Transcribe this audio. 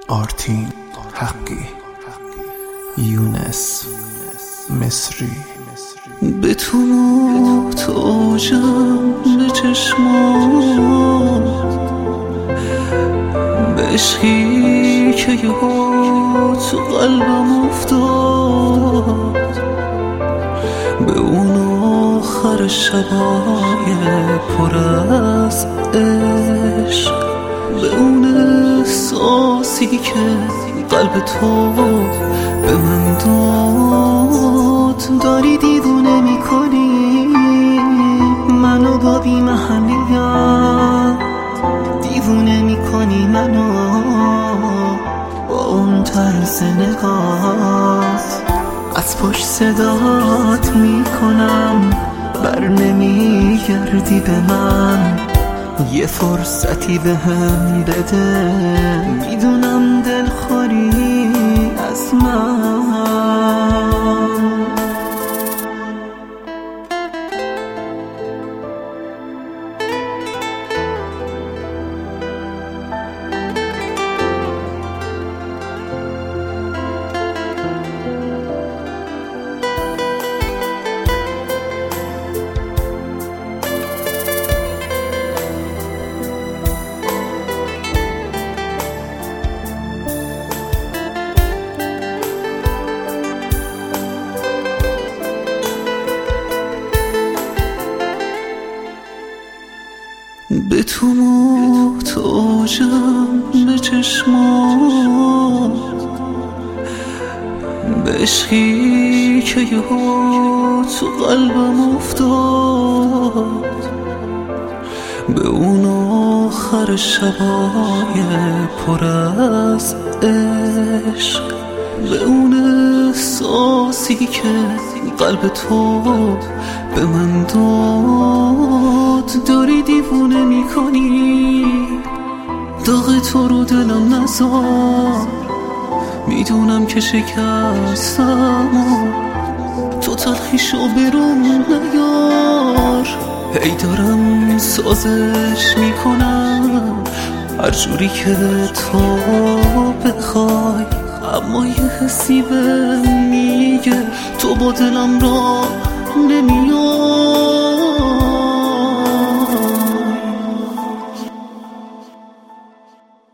آرتین حقی، یونس مصری. به تو محتاجم، به چشمات، به عشقی که یه ها تو قلبم افتاد، به اون آخر شبای پر از عشق، به اون احساسی که قلب تو به من داد. داری دیوونه میکنی منو با بی محلیت، دیوونه میکنی منو با اون طرز نگات. از پشت صدات میکنم بر نمیگردی به من، یه فرصتی به هم بده، میدونم دلخوری از من. به تو محتاجم، به چشمات، به عشقی که یه ها تو قلبم افتاد، به اون آخر شبای پر از عشق، به اون احساسی که قلب تو به من داد. داری دیوونه میکنی داغ تو رو دلم نذار، میدونم که شکستم و تو تلخیشو برون نیار. هی دارم سازش میکنم هر جوری که تو بخوای، اما یه حسی بهم میگه تو با دلم را نمیای.